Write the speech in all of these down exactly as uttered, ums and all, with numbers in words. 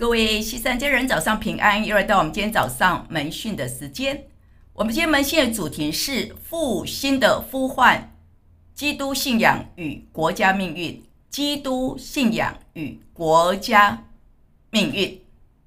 各位西山家人早上平安，又来到我们今天早上门讯的时间。我们今天门讯的主题是复兴的呼唤，基督信仰与国家命运。基督信仰与国家命运。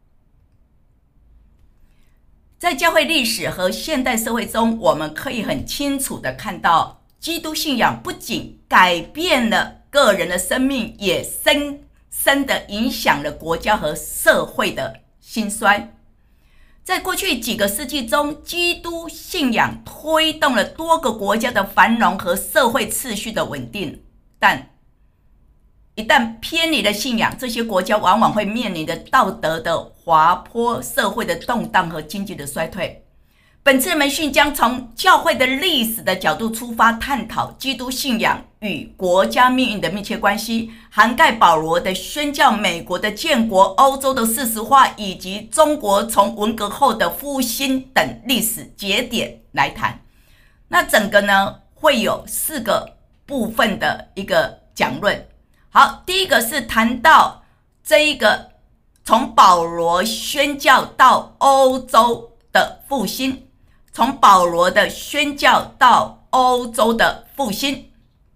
在教会历史和现代社会中，我们可以很清楚地看到，基督信仰不仅改变了个人的生命，也深深地影响了国家和社会的兴衰。在过去几个世纪中，基督信仰推动了多个国家的繁荣和社会秩序的稳定，但一旦偏离了信仰，这些国家往往会面临着道德的滑坡、社会的动荡和经济的衰退。本次门讯将从教会的历史的角度出发，探讨基督信仰与国家命运的密切关系，涵盖保罗的宣教、美国的建国、欧洲的事实化，以及中国从文革后的复兴等历史节点来谈。那整个呢，会有四个部分的一个讲论。好，第一个是谈到这一个从保罗宣教到欧洲的复兴，从保罗的宣教到欧洲的复兴。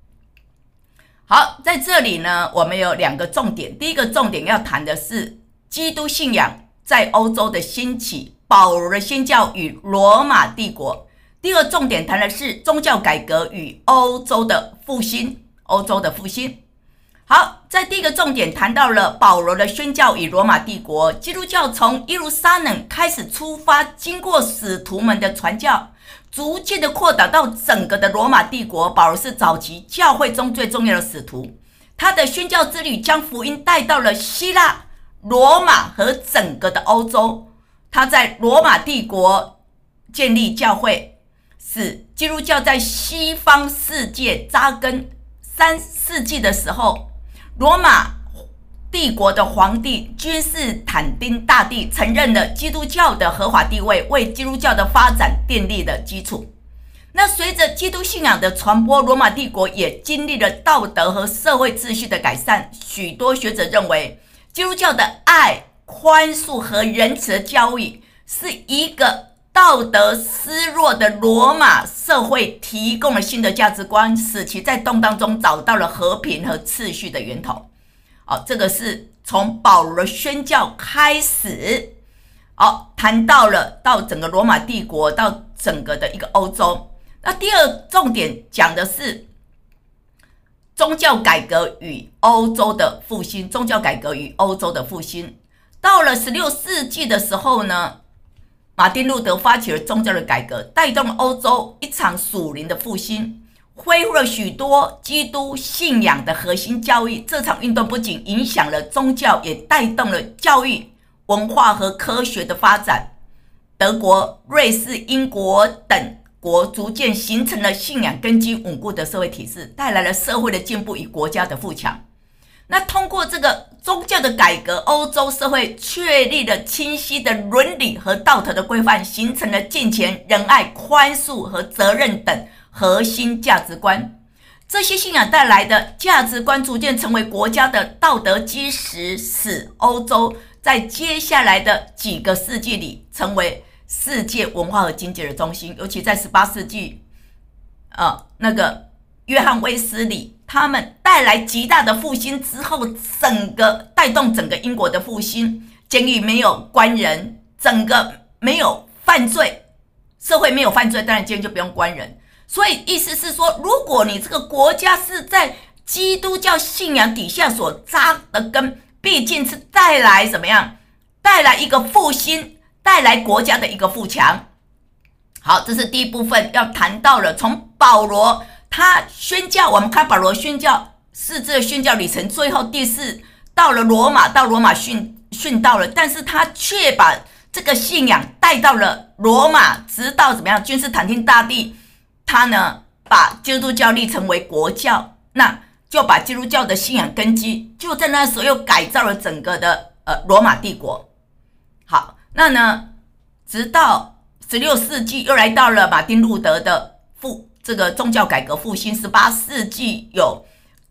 好，在这里呢，我们有两个重点。第一个重点要谈的是基督信仰在欧洲的兴起，保罗的宣教与罗马帝国。第二个重点谈的是宗教改革与欧洲的复兴，欧洲的复兴。好，在第一个重点谈到了保罗的宣教与罗马帝国。基督教从耶路撒冷开始出发，经过使徒们的传教，逐渐的扩展到整个的罗马帝国。保罗是早期教会中最重要的使徒，他的宣教之旅将福音带到了希腊、罗马和整个的欧洲。他在罗马帝国建立教会，使基督教在西方世界扎根。三世纪的时候，罗马帝国的皇帝君士坦丁大帝承认了基督教的合法地位，为基督教的发展奠立了基础。那随着基督信仰的传播，罗马帝国也经历了道德和社会秩序的改善。许多学者认为，基督教的爱、宽恕和仁慈的教育是一个道德失落的罗马社会提供了新的价值观，使其在动荡中找到了和平和秩序的源头。哦，这个是从保罗的宣教开始，哦，谈到了到整个罗马帝国，到整个的一个欧洲。那第二重点讲的是宗教改革与欧洲的复兴，宗教改革与欧洲的复兴。到了十六世纪的时候呢，马丁路德发起了宗教的改革，带动了欧洲一场属灵的复兴，恢复了许多基督信仰的核心教育。这场运动不仅影响了宗教，也带动了教育、文化和科学的发展。德国、瑞士、英国等国逐渐形成了信仰根基稳固的社会体制，带来了社会的进步与国家的富强。那通过这个宗教的改革，欧洲社会确立了清晰的伦理和道德的规范，形成了敬虔、仁爱、宽恕和责任等核心价值观。这些信仰带来的价值观逐渐成为国家的道德基石，使欧洲在接下来的几个世纪里成为世界文化和经济的中心。尤其在十八世纪，呃，那个约翰威斯理他们带来极大的复兴之后，整个带动整个英国的复兴，监狱没有关人，整个没有犯罪，社会没有犯罪，当然监狱就不用关人。所以意思是说，如果你这个国家是在基督教信仰底下所扎的根，毕竟是带来怎么样？带来一个复兴，带来国家的一个富强。好，这是第一部分要谈到了，从保罗他宣教，我们看保罗宣教四次的宣教旅程，最后第四到了罗马，到罗马殉殉道了，但是他却把这个信仰带到了罗马，直到怎么样？君士坦丁大帝他呢把基督教立成为国教，那就把基督教的信仰根基就在那时候又改造了整个的呃罗马帝国。好，那呢直到十六世纪又来到了马丁路德的复这个宗教改革复兴，十八世纪有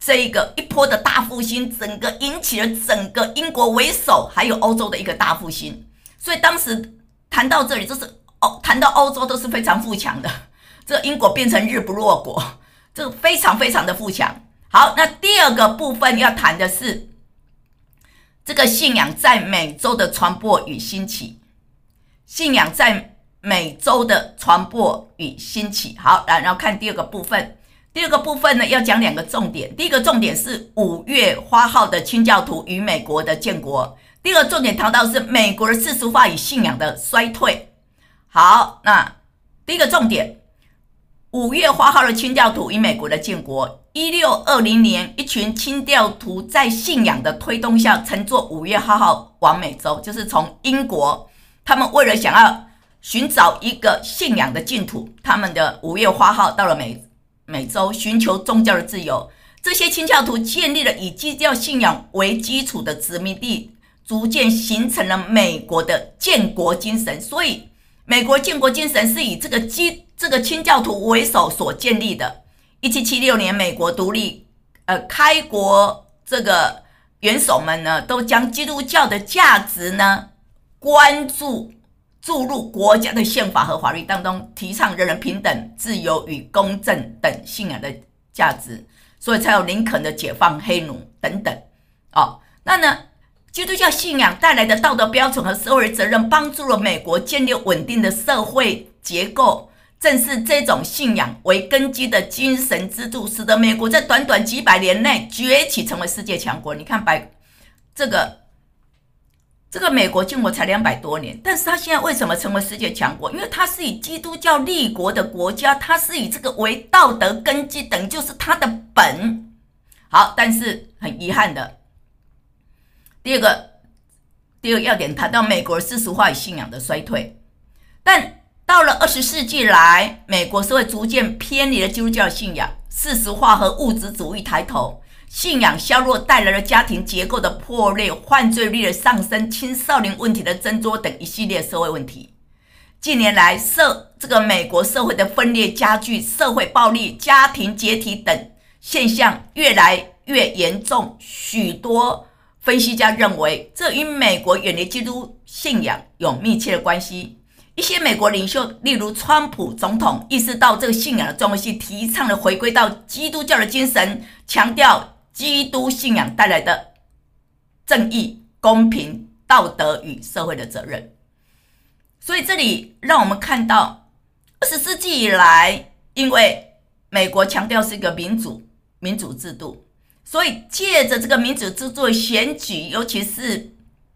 这一个一波的大复兴，整个引起了整个英国为首，还有欧洲的一个大复兴。所以当时谈到这里，就是哦，谈到欧洲都是非常富强的，这英国变成日不落国，这个非常非常的富强。好，那第二个部分要谈的是这个信仰在美洲的传播与兴起，信仰在美洲的传播与兴起。好，然后看第二个部分。第二个部分呢，要讲两个重点。第一个重点是五月花号的清教徒与美国的建国。第二个重点谈到是美国的世俗化与信仰的衰退。好，那第一个重点，五月花号的清教徒与美国的建国。一六二零年，一群清教徒在信仰的推动下，乘坐五月花号往美洲，就是从英国，他们为了想要寻找一个信仰的净土，他们的五月花号到了美美洲，寻求宗教的自由。这些清教徒建立了以基督教信仰为基础的殖民地，逐渐形成了美国的建国精神。所以美国建国精神是以这个基这个清教徒为首所建立的。一七七六年美国独立，呃，开国这个元首们呢，都将基督教的价值呢关注注入国家的宪法和法律当中，提倡人人平等、自由与公正等信仰的价值，所以才有林肯的解放黑奴等等。哦，那呢，基督教信仰带来的道德标准和社会责任，帮助了美国建立稳定的社会结构。正是这种信仰为根基的精神支柱，使得美国在短短几百年内崛起成为世界强国。你看，百这个这个美国建国才两百多年，但是他现在为什么成为世界强国？因为他是以基督教立国的国家，他是以这个为道德根基，等于就是他的本。好，但是很遗憾的，第二个第二个要点谈到美国世俗化与信仰的衰退，但到了二十世纪来，美国社会逐渐偏离了基督教信仰，世俗化和物质主义抬头，信仰削弱带来了家庭结构的破裂、犯罪率的上升、青少年问题的增多等一系列社会问题。近年来，社这个美国社会的分裂加剧，社会暴力、家庭解体等现象越来越严重。许多分析家认为，这与美国远离基督信仰有密切的关系。一些美国领袖，例如川普总统，意识到这个信仰的重要性，提倡了回归到基督教的精神，强调基督信仰带来的正义、公平、道德与社会的责任。所以这里让我们看到，二十世纪以来，因为美国强调是一个民主民主制度，所以借着这个民主制度的选举，尤其是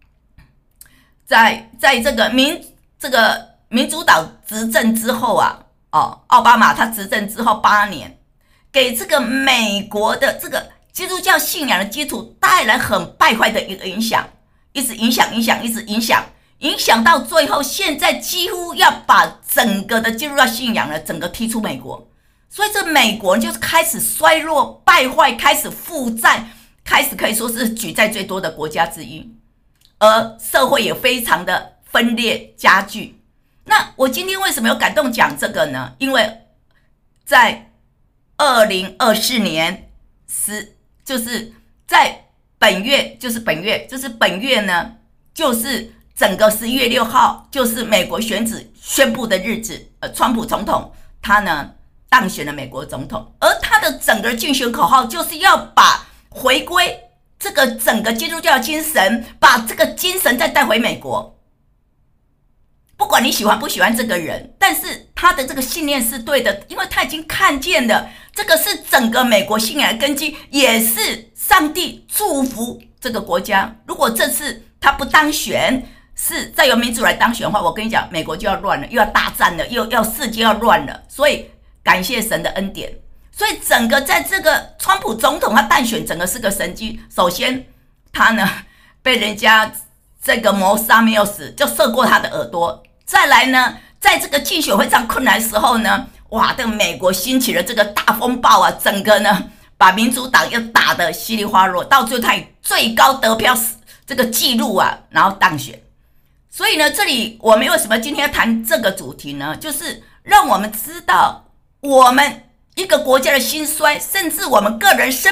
在在这个民这个民主党执政之后啊，哦，奥巴马他执政之后八年，给这个美国的这个基督教信仰的基础带来很败坏的一个影响，一直影响影响一直影响影响到最后，现在几乎要把整个的基督教信仰呢整个踢出美国。所以这美国就是开始衰落败坏，开始负债，开始可以说是举债最多的国家之一，而社会也非常的分裂加剧。那我今天为什么有感动讲这个呢？因为在二零二四年十就是在本月就是本月就是本月呢就是整个十一月六号就是美国选举宣布的日子，呃，川普总统他呢当选了美国总统，而他的整个竞选口号就是要把回归这个整个基督教精神，把这个精神再带回美国。不管你喜欢不喜欢这个人，但是他的这个信念是对的，因为他已经看见了这个是整个美国信仰的根基，也是上帝祝福这个国家。如果这次他不当选，是再由民主来当选的话，我跟你讲，美国就要乱了，又要大战了，又要世界要乱了。所以感谢神的恩典，所以整个在这个川普总统他当选，整个是个神迹。首先他呢被人家这个谋杀没有死，就射过他的耳朵。再来呢，在这个竞选非常困难的时候呢，哇，这个美国兴起了这个大风暴啊，整个呢把民主党又打得稀里哗啦，到最后他以最高得票这个记录啊，然后当选。所以呢，这里我们为什么今天要谈这个主题呢？就是让我们知道我们一个国家的兴衰，甚至我们个人生命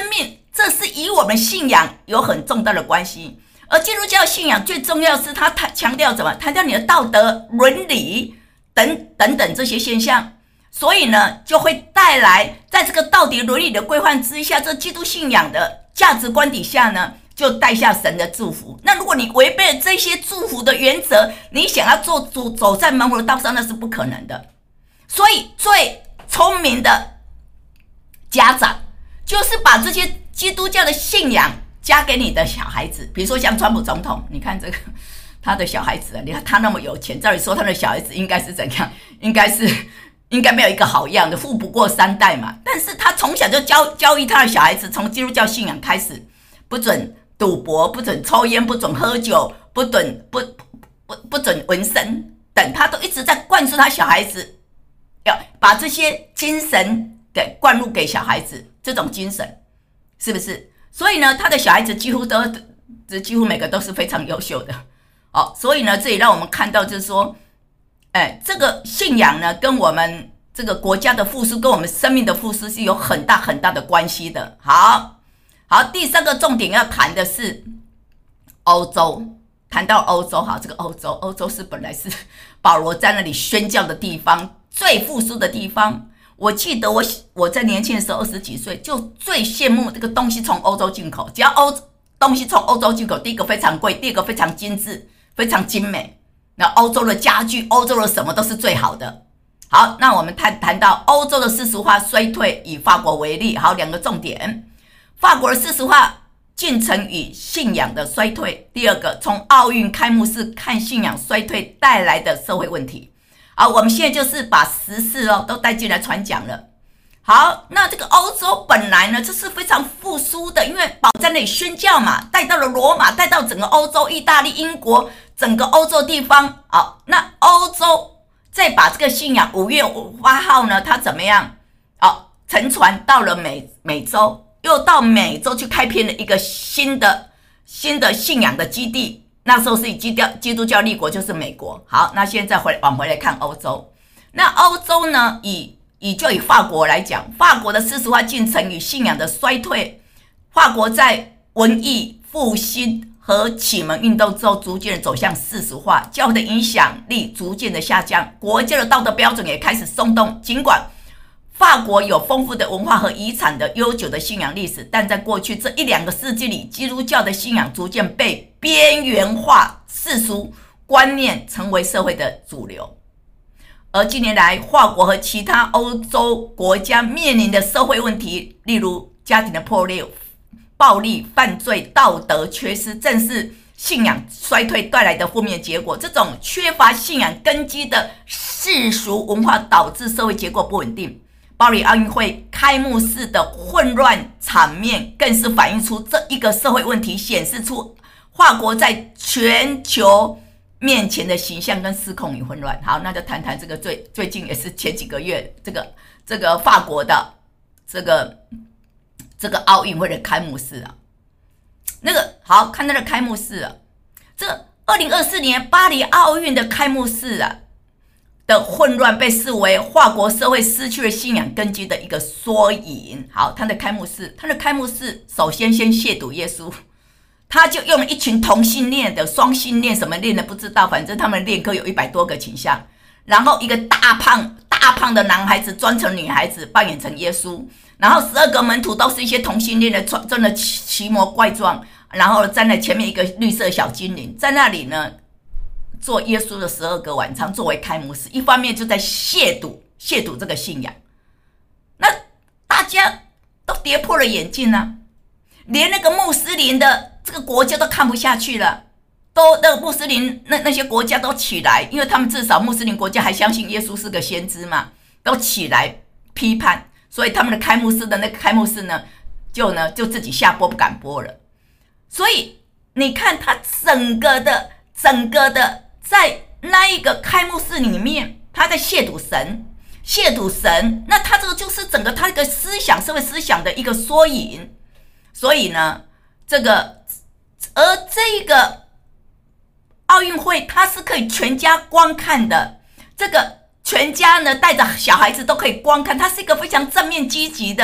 这是与我们信仰有很重大的关系。而基督教信仰最重要的是它强调什么？强调你的道德、伦理等等等这些现象。所以呢，就会带来在这个道德伦理的规范之下，这基督信仰的价值观底下呢，就带下神的祝福。那如果你违背了这些祝福的原则，你想要做主走在盲目的道上，那是不可能的。所以最聪明的家长就是把这些基督教的信仰加给你的小孩子。比如说像川普总统，你看这个他的小孩子啊，你看他那么有钱，照理说他的小孩子应该是怎样？应该是应该没有一个好样的，富不过三代嘛。但是他从小就教教育他的小孩子，从基督教信仰开始，不准赌博，不准抽烟，不准喝酒，不准不不不准纹身等，他都一直在灌输他小孩子，要把这些精神给灌入给小孩子，这种精神是不是？所以呢，他的小孩子几乎都几乎每个都是非常优秀的哦。所以呢，这也让我们看到，就是说，哎，这个信仰呢，跟我们这个国家的复苏，跟我们生命的复苏是有很大很大的关系的。好，好，第三个重点要谈的是欧洲。谈到欧洲，好，这个欧洲，欧洲是本来是保罗在那里宣教的地方，最复苏的地方。我记得我我在年轻的时候，二十几岁，就最羡慕这个东西从欧洲进口。只要欧东西从欧洲进口，第一个非常贵，第二个非常精致，非常精美。那欧洲的家具，欧洲的什么都是最好的。好，那我们谈谈到欧洲的世俗化衰退，以法国为例，好，两个重点：法国的世俗化进程与信仰的衰退；第二个，从奥运开幕式看信仰衰退带来的社会问题。好，我们现在就是把时事哦都带进来传讲了。好，那这个欧洲本来呢，这是非常复苏的，因为保罗在那里宣教嘛，带到了罗马，带到整个欧洲、意大利、英国，整个欧洲地方。好，那欧洲再把这个信仰五月八号呢，它怎么样？好，乘船到了美美洲，又到美洲去开辟了一个新的新的信仰的基地。那时候是以基督基督教立国，就是美国。好，那现在回往回来看欧洲。那欧洲呢，以以就以法国来讲，法国的世俗化进程与信仰的衰退，法国在文艺复兴和启蒙运动之后，逐渐走向世俗化，教会的影响力逐渐的下降，国家的道德标准也开始松动。尽管法国有丰富的文化和遗产的悠久的信仰历史，但在过去这一两个世纪里，基督教的信仰逐渐被边缘化，世俗观念成为社会的主流。而近年来，法国和其他欧洲国家面临的社会问题，例如家庭的破裂、暴力、犯罪、道德缺失，正是信仰衰退带来的负面结果。这种缺乏信仰根基的世俗文化，导致社会结构不稳定。巴黎奥运会开幕式的混乱场面，更是反映出这一个社会问题，显示出法国在全球面前的形象跟失控与混乱。好，那就谈谈这个最最近也是前几个月，这个这个法国的这个这个奥运会的开幕式啊。那个好看，那个开幕式啊，这二零二四年巴黎奥运的开幕式啊的混乱，被视为法国社会失去了信仰根基的一个缩影。好，他的开幕式，他的开幕式首先先亵渎耶稣。他就用一群同性恋的、双性恋什么恋的不知道，反正他们恋歌有一百多个倾向。然后一个大胖大胖的男孩子装成女孩子扮演成耶稣，然后十二个门徒都是一些同性恋的，真的奇模怪状，然后站在前面一个绿色小精灵，在那里呢做耶稣的十二个晚餐作为开幕式，一方面就在亵渎亵渎这个信仰。那大家都跌破了眼镜啊，连那个穆斯林的这个国家都看不下去了，都那个穆斯林那那些国家都起来，因为他们至少穆斯林国家还相信耶稣是个先知嘛，都起来批判，所以他们的开幕式的那个开幕式呢，就呢就自己下播不敢播了。所以你看他整个的整个的在那一个开幕式里面，他在亵渎神，亵渎神，那他这个就是整个他一个思想社会思想的一个缩影。所以呢，这个而这个奥运会它是可以全家观看的，这个全家呢带着小孩子都可以观看，它是一个非常正面积极的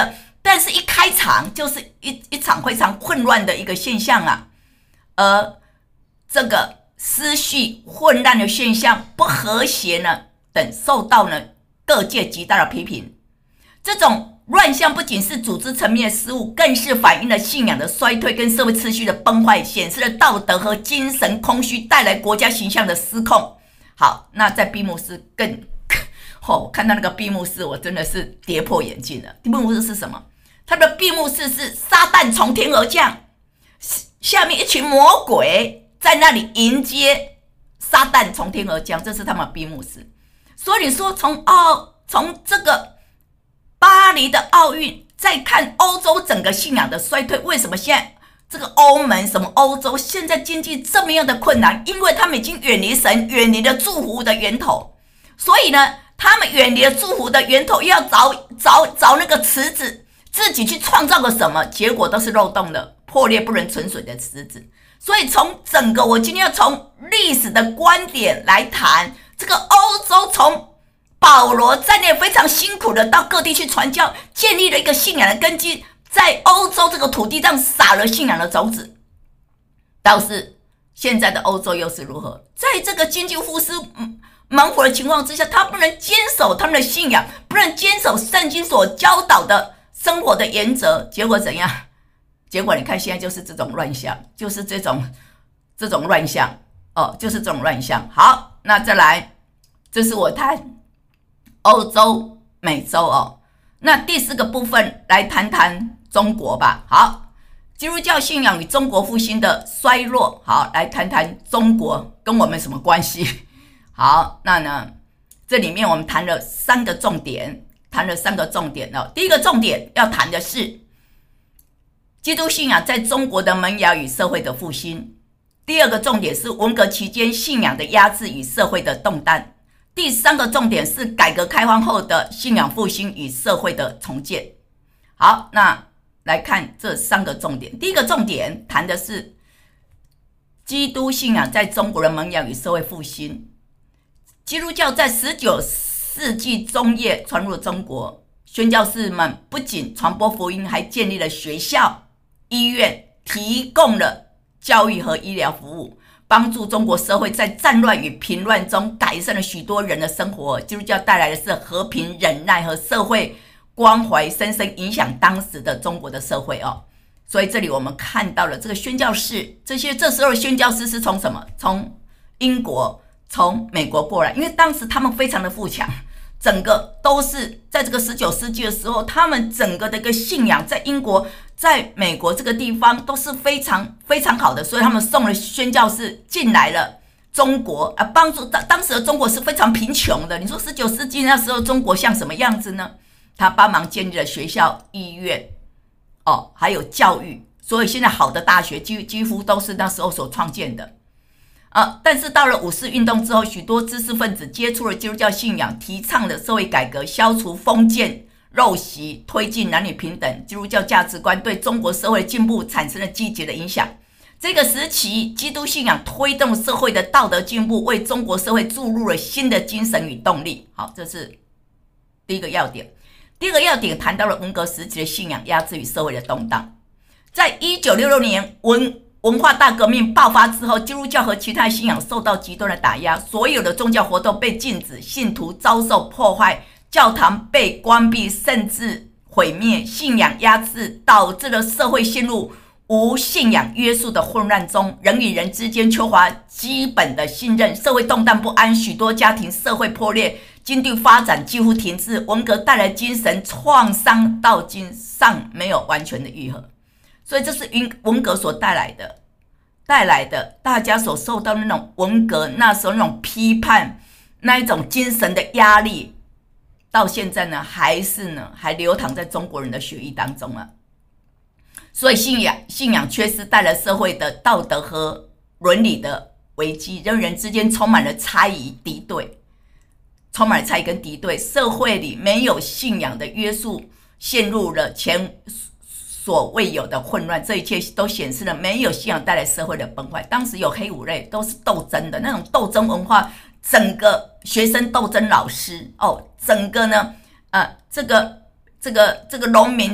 但是一开场就是一一场非常混乱的一个现象啊，而这个思绪混乱的现象、不和谐呢等，受到呢各界极大的批评。这种乱象不仅是组织层面的失误，更是反映了信仰的衰退跟社会秩序的崩坏，显示了道德和精神空虚带来国家形象的失控。好，那在闭幕式更哦，我看到那个闭幕式，我真的是跌破眼镜了。闭幕式是什么？它的闭幕式是撒旦从天而降，下面一群魔鬼在那里迎接撒旦从天而降，这是他们的闭幕式。所以你说从奥从这个巴黎的奥运，再看欧洲整个信仰的衰退，为什么现在这个欧盟什么欧洲现在经济这么样的困难？因为他们已经远离神，远离了祝福的源头，所以呢，他们远离了祝福的源头，要找找找那个池子，自己去创造个什么，结果都是漏洞的、破裂不能存水的池子。所以从整个，我今天要从历史的观点来谈这个欧洲，从保罗在内非常辛苦的到各地去传教，建立了一个信仰的根基，在欧洲这个土地上撒了信仰的种子。倒是现在的欧洲又是如何？在这个经济复苏猛虎的情况之下，他不能坚守他们的信仰，不能坚守圣经所教导的生活的原则，结果怎样？结果你看现在就是这种乱象，就是这种这种乱象哦，就是这种乱象。好，那再来，这是我谈欧洲、美洲哦。那第四个部分来谈谈中国吧。好，基督教信仰与中国复兴的衰落。好，来谈谈中国跟我们什么关系？好，那呢，这里面我们谈了三个重点，谈了三个重点哦。第一个重点要谈的是基督信仰在中国的萌芽与社会的复兴。第二个重点是文革期间信仰的压制与社会的动荡。第三个重点是改革开放后的信仰复兴与社会的重建。好，那来看这三个重点。第一个重点谈的是基督信仰在中国的萌芽与社会复兴。基督教在十九世纪中叶传入中国，宣教士们不仅传播福音，还建立了学校、医院，提供了教育和医疗服务，帮助中国社会在战乱与平乱中改善了许多人的生活。基督教带来的是和平、忍耐和社会关怀，深深影响当时的中国的社会哦。所以这里我们看到了这个宣教士，这些这时候的宣教士是从什么？从英国、从美国过来，因为当时他们非常的富强，整个都是在这个十九世纪的时候，他们整个的一个信仰在英国、在美国这个地方都是非常非常好的，所以他们送了宣教士进来了中国啊，帮助当时的中国是非常贫穷的。你说十九世纪那时候中国像什么样子呢？他帮忙建立了学校、医院，哦，还有教育，所以现在好的大学几几乎都是那时候所创建的。啊，但是到了五四运动之后，许多知识分子接触了基督教信仰，提倡了社会改革，消除封建陋习，推进男女平等，基督教价值观对中国社会的进步产生了积极的影响。这个时期，基督信仰推动社会的道德进步，为中国社会注入了新的精神与动力。好，这是第一个要点。第二个要点谈到了文革时期的信仰压制与社会的动荡。在一九六六年文文化大革命爆发之后，基督教和其他信仰受到极端的打压，所有的宗教活动被禁止，信徒遭受迫害，教堂被关闭甚至毁灭，信仰压制导致了社会陷入无信仰约束的混乱中，人与人之间缺乏基本的信任，社会动荡不安，许多家庭社会破裂，经济发展几乎停滞，文革带来精神创伤到今尚没有完全的愈合。所以这是文革所带来的带来的大家所受到的那种文革那时候那种批判，那一种精神的压力，到现在呢还是呢还流淌在中国人的血液当中啊。所以信仰信仰缺失带来社会的道德和伦理的危机，人与人之间充满了猜疑敌对，充满了猜疑跟敌对，社会里没有信仰的约束，陷入了前所未有的混乱，这一切都显示了没有信仰带来社会的崩坏。当时有黑五类，都是斗争的那种斗争文化，整个学生斗争老师哦，整个呢，呃，这个这个这个农民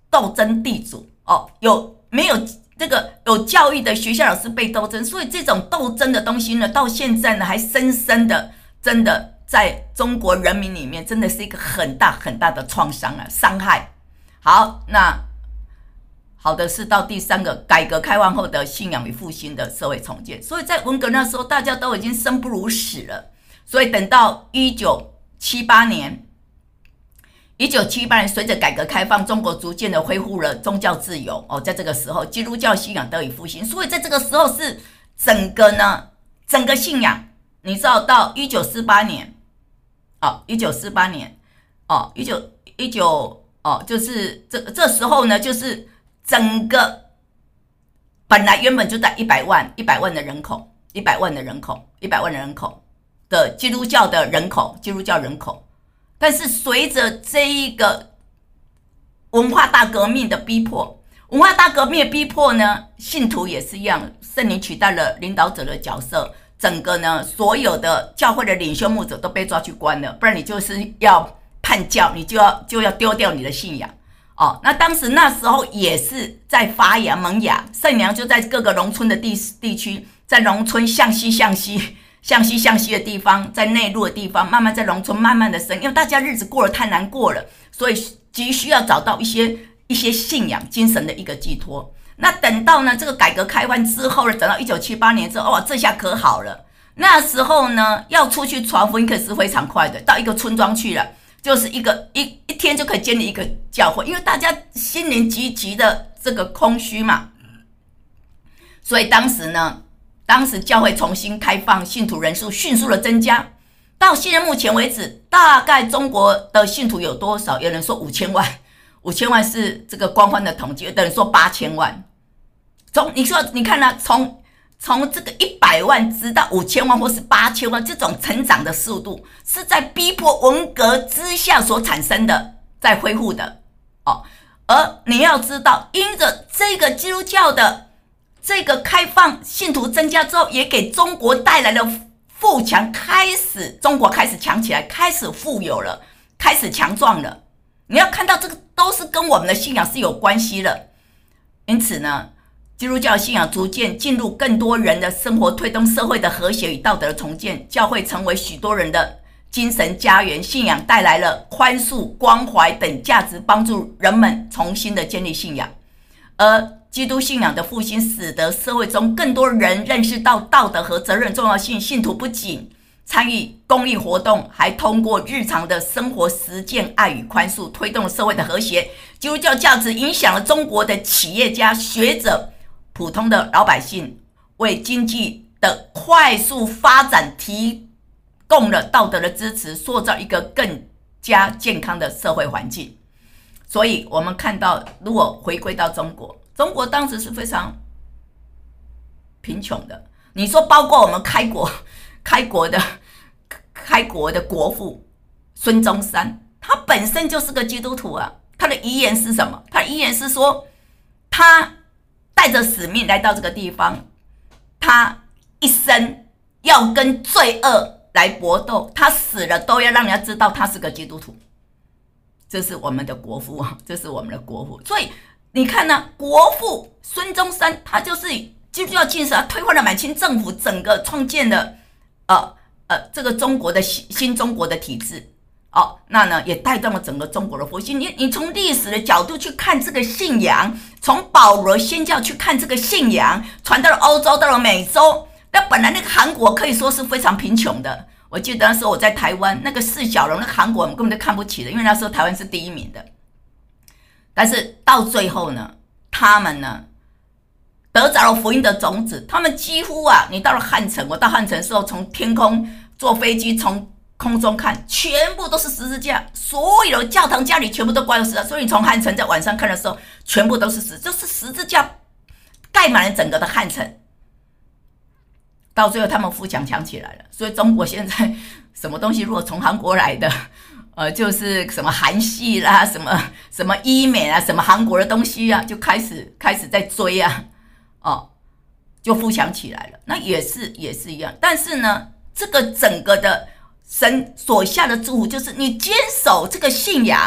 斗争地主哦，有没有这个有教育的学校老师被斗争？所以这种斗争的东西呢，到现在呢还深深的，真的在中国人民里面，真的是一个很大很大的创伤啊，伤害。好，那好的是到第三个，改革开放后的信仰与复兴的社会重建。所以在文革那时候，大家都已经生不如死了。所以等到一九七八年，一九七八年随着改革开放，中国逐渐的恢复了宗教自由哦，在这个时候，基督教信仰得以复兴。所以在这个时候是整个呢，整个信仰，你知道到一九四八年，哦，一九四八年，哦，一九一九哦，就是这这时候呢，就是整个本来原本就在一百万一百万的人口，一百万的人口，一百万的人口的基督教的人口，基督教人口。但是随着这一个文化大革命的逼迫，文化大革命的逼迫呢，信徒也是一样，圣灵取代了领导者的角色，整个呢所有的教会的领袖牧者都被抓去关了，不然你就是要叛教，你就要就要丢掉你的信仰哦。那当时那时候也是在发芽萌芽，圣娘就在各个农村的地地区，在农村向西向西。向西向西的地方，在内陆的地方，慢慢在农村慢慢的生，因为大家日子过得太难过了，所以急需要找到一些一些信仰精神的一个寄托。那等到呢这个改革开放之后呢，等到一九七八年之后，哇，这下可好了。那时候呢，要出去传福音可是非常快的，到一个村庄去了，就是一个一一天就可以建立一个教会，因为大家心灵极其的这个空虚嘛，所以当时呢。当时教会重新开放，信徒人数迅速的增加。到现在目前为止，大概中国的信徒有多少？有人说五千万，五千万是这个官方的统计，有人说八千万。从你说你看呢、啊？从从这个一百万直到五千万，或是八千万，这种成长的速度，是在逼迫文革之下所产生的，在恢复的哦。而你要知道，因着这个基督教的。这个开放信徒增加之后，也给中国带来了富强，开始中国开始强起来，开始富有了，开始强壮了。你要看到这个都是跟我们的信仰是有关系的。因此呢，基督教信仰逐渐进入更多人的生活，推动社会的和谐与道德的重建，教会成为许多人的精神家园。信仰带来了宽恕、关怀等价值，帮助人们重新的建立信仰。而基督信仰的复兴，使得社会中更多人认识到道德和责任重要性。信徒不仅参与公益活动，还通过日常的生活实践爱与宽恕，推动社会的和谐。基督教价值影响了中国的企业家、学者、普通的老百姓，为经济的快速发展提供了道德的支持，塑造一个更加健康的社会环境。所以我们看到，如果回归到中国，中国当时是非常贫穷的。你说，包括我们开国、开国的、开国的国父孙中山，他本身就是个基督徒啊。他的遗言是什么？他的遗言是说，他带着使命来到这个地方，他一生要跟罪恶来搏斗，他死了都要让人家知道他是个基督徒。这是我们的国父啊，这是我们的国父。所以你看呢、啊，国父孙中山他就是基督教精神，他推翻了满清政府，整个创建了呃呃这个中国的新新中国的体制。哦，那呢也带动了整个中国的复兴。你你从历史的角度去看这个信仰，从保罗宣教去看这个信仰，传到了欧洲，到了美洲。那本来那个韩国可以说是非常贫穷的。我记得那时候我在台湾，那个释小龙，那个韩国人根本就看不起的，因为那时候台湾是第一名的。但是到最后呢，他们呢得着了福音的种子，他们几乎啊，你到了汉城，我到汉城的时候，从天空坐飞机从空中看，全部都是十字架，所有的教堂家里全部都挂有十字架，所以你从汉城在晚上看的时候，全部都是十，就是十字架盖满了整个的汉城。到最后他们富强强起来了，所以中国现在什么东西如果从韩国来的，呃，就是什么韩系啦，什么什么医美啊，什么韩国的东西啊，就开始开始在追啊，哦，就富强起来了。那也是也是一样，但是呢，这个整个的神所下的祝福，就是你坚守这个信仰，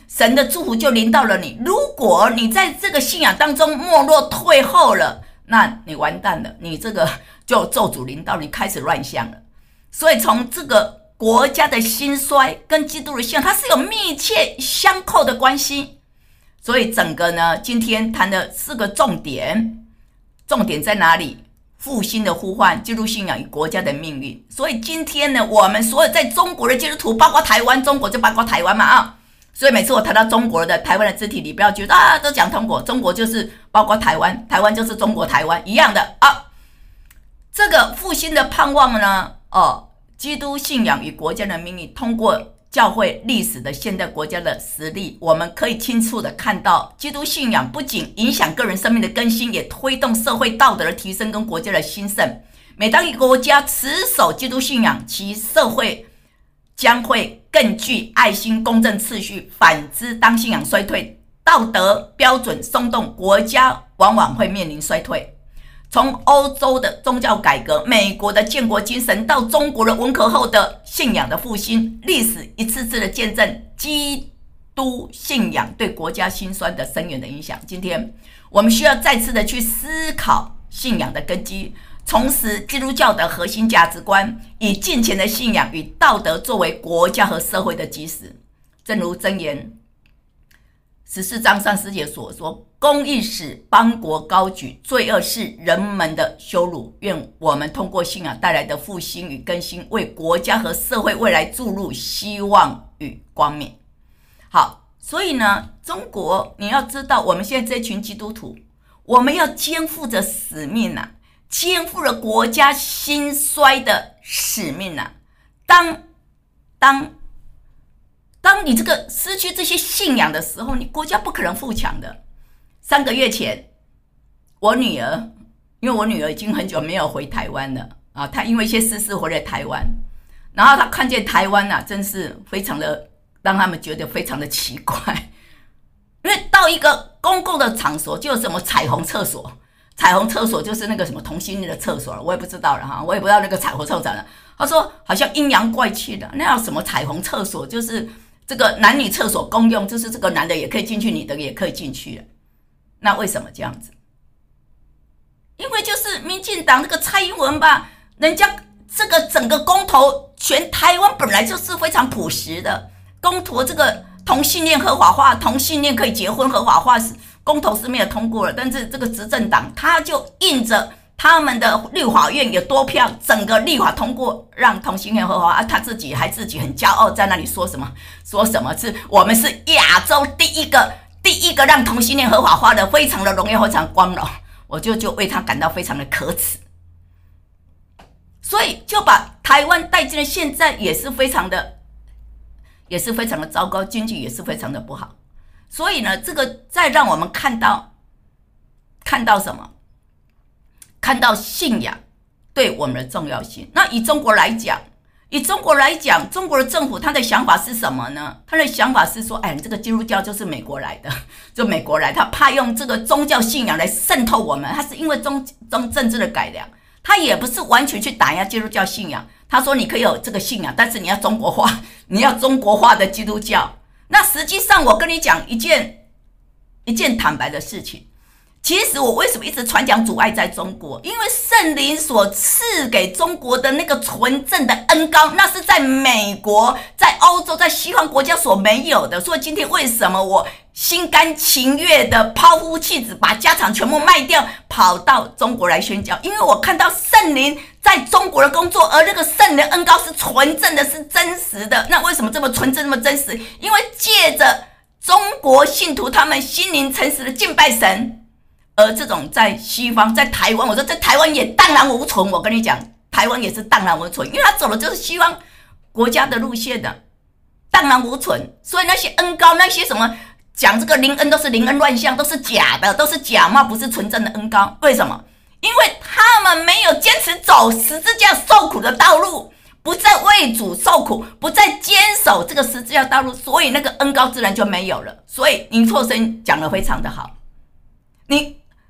神的祝福就临到了你。如果你在这个信仰当中没落退后了，那你完蛋了，你这个就咒诅临到你，开始乱象了。所以从这个国家的兴衰跟基督的信仰，它是有密切相扣的关系。所以整个呢，今天谈的四个重点，重点在哪里？复兴的呼唤，基督信仰与国家的命运。所以今天呢，我们所有在中国的基督徒，包括台湾，中国就包括台湾嘛啊。所以每次我谈到中国的台湾的肢体，你不要觉得啊，都讲中国，中国就是包括台湾，台湾就是中国台湾一样的啊。这个复兴的盼望呢，哦，基督信仰与国家的命运，通过教会历史的现代国家的实例，我们可以清楚的看到，基督信仰不仅影响个人生命的更新，也推动社会道德的提升跟国家的兴盛。每当一个国家持守基督信仰，其社会将会更具爱心、公正秩序；反之，当信仰衰退，道德标准松动，国家往往会面临衰退。从欧洲的宗教改革、美国的建国精神，到中国的文革后的信仰的复兴，历史一次次的见证基督信仰对国家兴衰的深远的影响。今天我们需要再次的去思考信仰的根基，重拾基督教的核心价值观，以敬虔的信仰与道德作为国家和社会的基石。正如箴言十四章三十节所说，公义使邦国高举，罪恶是人们的羞辱。愿我们通过信仰带来的复兴与更新，为国家和社会未来注入希望与光明。好，所以呢，中国你要知道，我们现在这群基督徒，我们要肩负着使命啊，肩负了国家兴衰的使命啊。当当当你这个失去这些信仰的时候，你国家不可能富强的。三个月前，我女儿，因为我女儿已经很久没有回台湾了啊，她因为一些私事回了台湾，然后她看见台湾啊，真是非常的让他们觉得非常的奇怪，因为到一个公共的场所就有什么彩虹厕所，彩虹厕所就是那个什么同性恋的厕所了，我也不知道了哈，我也不知道那个彩虹厕所了。她说好像阴阳怪气的，那要什么彩虹厕所，就是这个男女厕所公用，就是这个男的也可以进去，女的也可以进去了。那为什么这样子？因为就是民进党这个蔡英文吧，人家这个整个公投，全台湾本来就是非常朴实的，公投这个同性恋合法化，同性恋可以结婚合法化，是公投是没有通过了，但是这个执政党他就印着他们的立法院有多票，整个立法通过让同性恋合法化，啊，他自己还自己很骄傲，在那里说什么说什么是我们是亚洲第一个。第一个让同性恋合法化的，非常的荣耀，非常光荣，我就就为他感到非常的可耻，所以就把台湾带进了现在也是非常的，也是非常的糟糕，经济也是非常的不好。所以呢，这个再让我们看到，看到什么？看到信仰对我们的重要性。那以中国来讲。以中国来讲，中国的政府他的想法是什么呢？他的想法是说，哎，你这个基督教就是美国来的，就美国来，他怕用这个宗教信仰来渗透我们，他是因为中中政治的改良，他也不是完全去打压基督教信仰。他说你可以有这个信仰，但是你要中国化，你要中国化的基督教。那实际上我跟你讲一件一件坦白的事情。其实我为什么一直传讲阻碍在中国？因为圣灵所赐给中国的那个纯正的恩膏，那是在美国、在欧洲、在西方国家所没有的。所以今天为什么我心甘情愿的抛夫弃子，把家产全部卖掉，跑到中国来宣教？因为我看到圣灵在中国的工作，而那个圣灵的恩膏是纯正的，是真实的。那为什么这么纯正、这么真实？因为借着中国信徒他们心灵诚实的敬拜神。而这种在西方，在台湾，我说在台湾也荡然无存。我跟你讲，台湾也是荡然无存，因为他走的就是西方国家的路线的，荡然无存。所以那些恩膏，那些什么讲这个灵恩，都是灵恩乱象，都是假的，都是假冒，不是纯正的恩膏。为什么？因为他们没有坚持走十字架受苦的道路，不再为主受苦，不再坚守这个十字架道路，所以那个恩膏自然就没有了。所以林错生讲得非常的好，你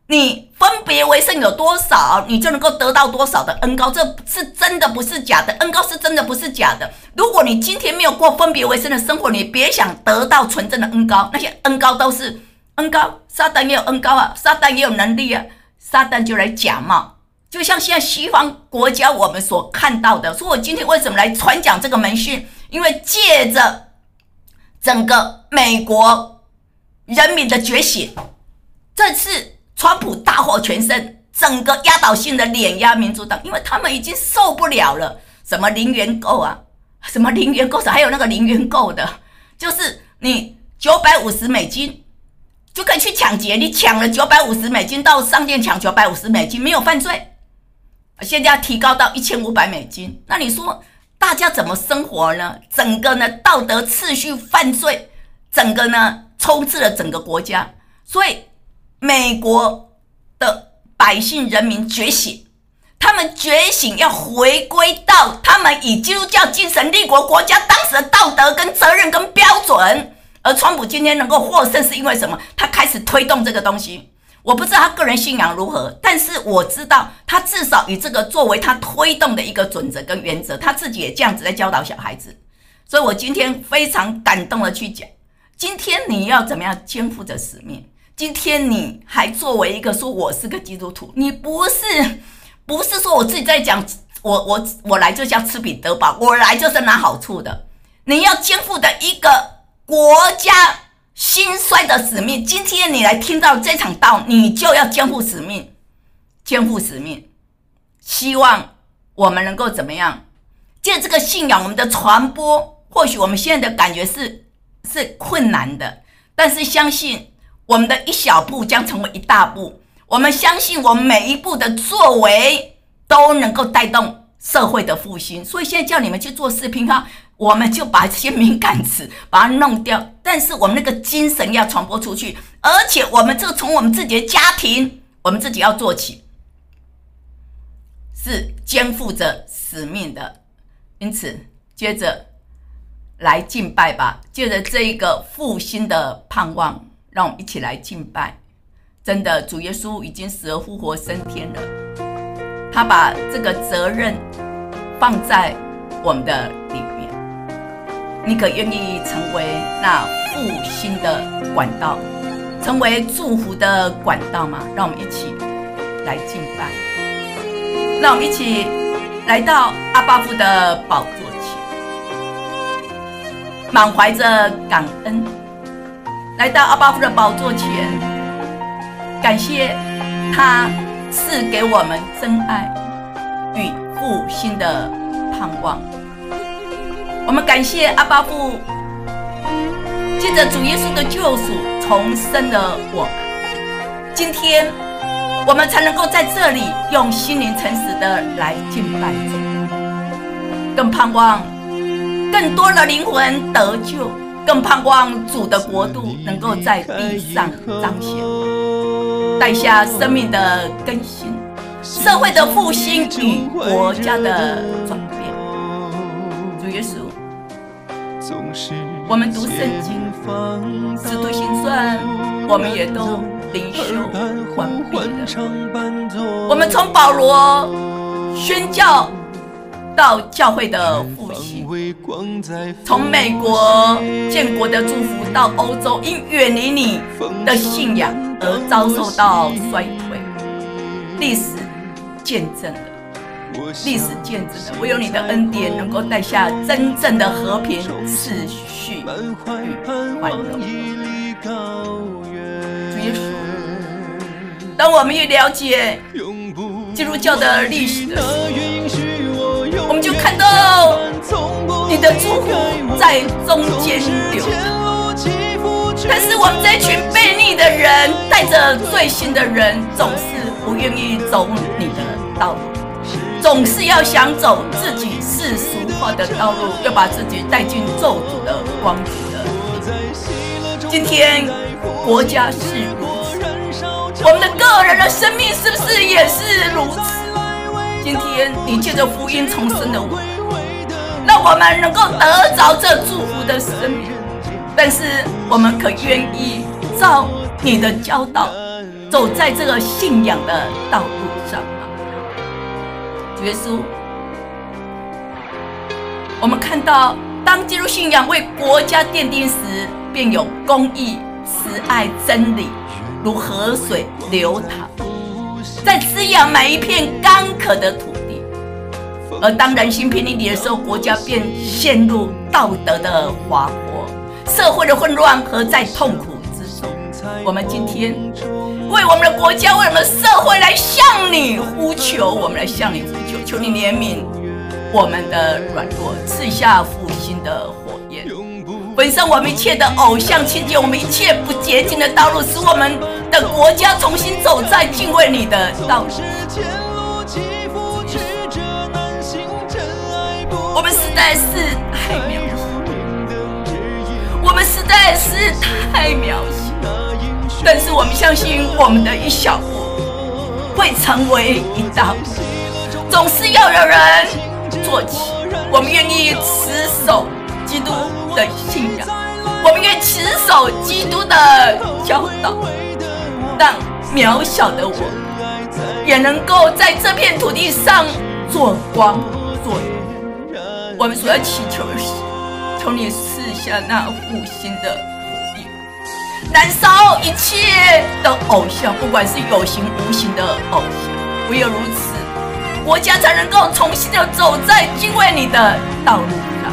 你分别为圣有多少，你就能够得到多少的恩膏，这是真的不是假的，恩膏是真的不是假的。如果你今天没有过分别为圣的生活，你别想得到纯正的恩膏，那些恩膏都是恩膏，撒旦也有恩膏啊，撒旦也有能力啊，撒旦就来假冒，就像现在西方国家我们所看到的。所以我今天为什么来传讲这个门训，因为借着整个美国人民的觉醒，这次川普大获全胜，整个压倒性的碾压民主党，因为他们已经受不了了。什么零元购啊，什么零元购，还有那个零元购的，就是你九百五十美金就可以去抢劫，你抢了九百五十美金到商店抢九百五十美金没有犯罪，现在要提高到一千五百美金。那你说大家怎么生活呢？整个呢道德秩序犯罪，整个呢充斥了整个国家，所以美国的百姓人民觉醒，他们觉醒要回归到他们以基督教精神立国国家当时的道德跟责任跟标准。而川普今天能够获胜是因为什么？他开始推动这个东西。我不知道他个人信仰如何，但是我知道他至少以这个作为他推动的一个准则跟原则，他自己也这样子在教导小孩子。所以我今天非常感动的去讲，今天你要怎么样肩负着使命，今天你还作为一个说我是个基督徒，你不是不是说我自己在讲我我我来就是要吃饼得饱，我来就是拿好处的，你要肩负的一个国家兴衰的使命。今天你来听到这场道，你就要肩负使命，肩负使命。希望我们能够怎么样借这个信仰我们的传播，或许我们现在的感觉是是困难的，但是相信我们的一小步将成为一大步，我们相信我们每一步的作为都能够带动社会的复兴。所以现在叫你们去做视频哈，我们就把这些敏感词把它弄掉，但是我们那个精神要传播出去，而且我们这从我们自己的家庭我们自己要做起，是肩负着使命的。因此接着来敬拜吧，借着这一个复兴的盼望，让我们一起来敬拜。真的，主耶稣已经死而复活升天了，他把这个责任放在我们的里面。你可愿意成为那复兴的管道，成为祝福的管道吗？让我们一起来敬拜，让我们一起来到阿爸父的宝座前，满怀着感恩，来到阿爸父的宝座前，感谢他赐给我们真爱与复兴的盼望。我们感谢阿爸父，借着主耶稣的救赎重生了我们，今天我们才能够在这里用心灵诚实的来敬拜主，更盼望更多的灵魂得救，更盼望主的国度能够在地上彰显，带下生命的更新，社会的复兴与国家的转变。主耶稣，我们读圣经使徒行传我们也都灵修完毕了，我们从保罗宣教到教会的复兴，从美国建国的祝福到欧洲因远离你的信仰而遭受到衰退，历史见证了，历史见证了，唯有你的恩典能够带下真正的和平、秩序与繁荣。主耶稣，当我们越了解基督教的历史的时候，我们就看到你的祝福在中间流淌，但是我们这群悖逆的人，带着罪行的人，总是不愿意走你的道路，总是要想走自己世俗化的道路，又把自己带进咒诅的光景的里。今天国家是如此，我们的个人的生命是不是也是如此？今天你借着福音重生了我们，让我们能够得着这祝福的生命，但是我们可愿意照你的教导走在这个信仰的道路上吗？主耶稣，我们看到，当基督信仰为国家奠定时，便有公义、慈爱、真理如河水流淌，在滋养每一片干渴的土地。而当人心偏离的时候，国家便陷入道德的滑坡，社会的混乱和在痛苦之中。我们今天为我们的国家，为我们的社会来向你呼求，我们来向你呼求，求你怜悯我们的软弱，赐下复兴的火焰，焚烧我们一切的偶像，清洁我们一切不洁净的道路，使我们的国家重新走在敬畏你的道路。我们实在是太渺小，我们实在是太渺小，但是我们相信我们的一小步会成为一大步，总是要有人做起。我们愿意持守基督的信仰，我们愿意持守基督的教导，让渺小的我也能够在这片土地上做光做盐。我们所要祈求的是，求你赐下那复兴的火焰，燃烧一切的偶像，不管是有形无形的偶像。唯有如此，国家才能够重新的走在敬畏你的道路上。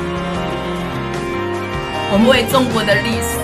我们为中国的历史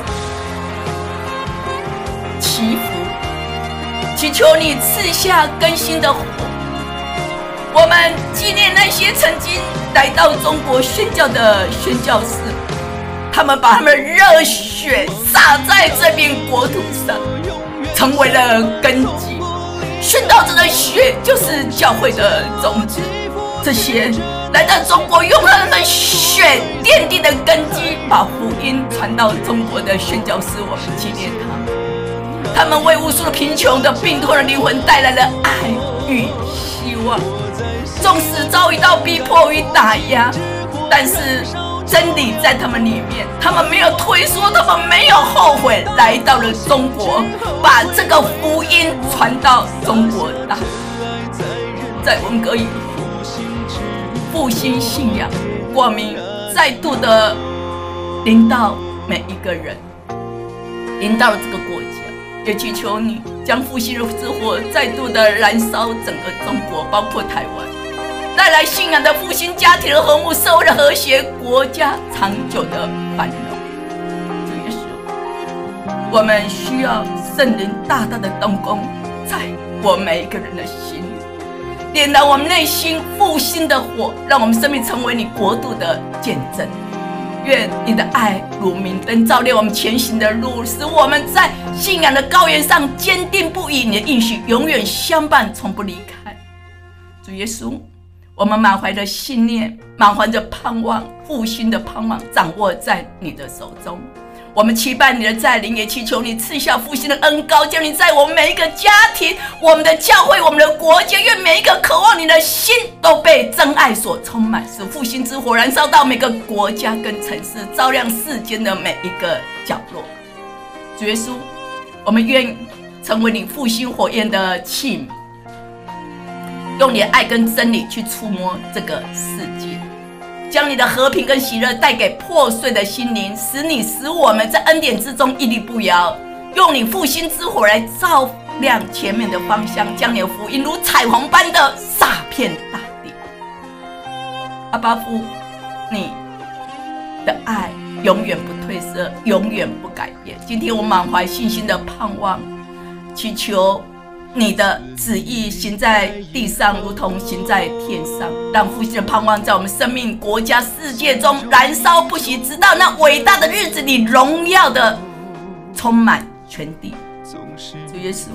祈福，祈求你赐下更新的火。我们纪念那些曾经来到中国宣教的宣教士，他们把他们的热血洒在这片国土上，成为了根基。宣道者的血就是教会的种子。这些来到中国用他们的血奠定的根基，把福音传到中国的宣教士，我们纪念他们。他们为无数的贫穷的病痛的灵魂带来了爱与希望。纵使遭遇到逼迫与打压，但是真理在他们里面，他们没有退缩，他们没有后悔，来到了中国，把这个福音传到中国大地，在文革以后复兴信仰，光明再度的临到每一个人，临到了这个国家。也祈求你将复兴的之火再度的燃烧整个中国，包括台湾，带来信仰的复兴，家庭的和睦，社会的和谐，国家长久的繁荣。主耶稣，我们需要圣灵大大的动工在我们每一个人的心里，点燃我们内心复兴的火，让我们生命成为你国度的见证。愿你的爱如明灯，照亮我们前行的路，使我们在信仰的高原上坚定不移。你的应许永远相伴，从不离开。主耶稣，我们满怀的信念，满怀着盼望，复兴的盼望掌握在你的手中。我们期盼你的再临，也祈求你赐下复兴的恩膏，叫你在我们每一个家庭、我们的教会、我们的国家，愿每一个渴望你的心都被真爱所充满，使复兴之火燃烧到每个国家跟城市，照亮世间的每一个角落。主耶稣，我们愿成为你复兴火焰的器皿，用你的爱跟真理去触摸这个世界，将你的和平跟喜乐带给破碎的心灵，使你使我们在恩典之中屹立不摇，用你复兴之火来照亮前面的方向，将你的福音如彩虹般的洒遍大地。阿爸父，你的爱永远不褪色，永远不改变。今天我满怀信心的盼望，祈求你的旨意行在地上，如同行在天上，让复兴的盼望在我们生命、国家、世界中燃烧不息，直到那伟大的日子里，荣耀的充满全地。主耶稣，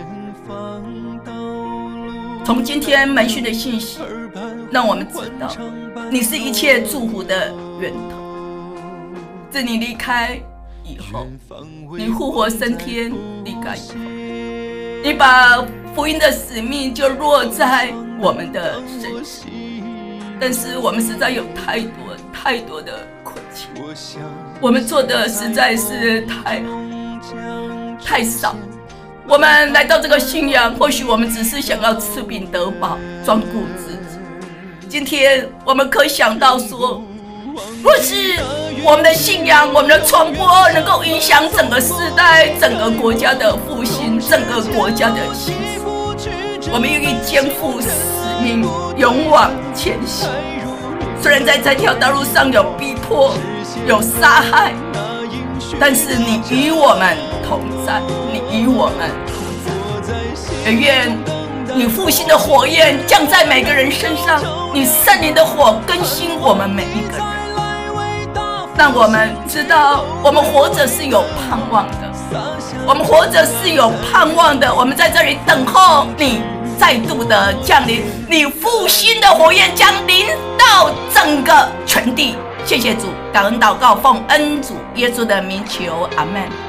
从今天门讯的信息，让我们知道你是一切祝福的源头。自你离开以后，你复活升天，离开以后，你把福音的使命就落在我们的身上，但是我们实在有太多太多的亏欠，我们做的实在是太太少， 我们来到这个信仰，或许我们只是想要吃饼得饱，专顾自己。今天我们可以想到说，若是我们的信仰，我们的传播能够影响整个时代、整个国家的复兴、整个国家的兴盛，我们愿意肩负使命，勇往前行。虽然在这条道路上有逼迫、有杀害，但是你与我们同在，你与我们同在。也愿你复兴的火焰降在每个人身上，你圣灵的火更新我们每一个人，让我们知道我们活着是有盼望的，我们活着是有盼望的。我们在这里等候你再度的降临，你复兴的火焰将临到整个全地。谢谢主，感恩祷告，奉恩主耶稣的名求，阿们。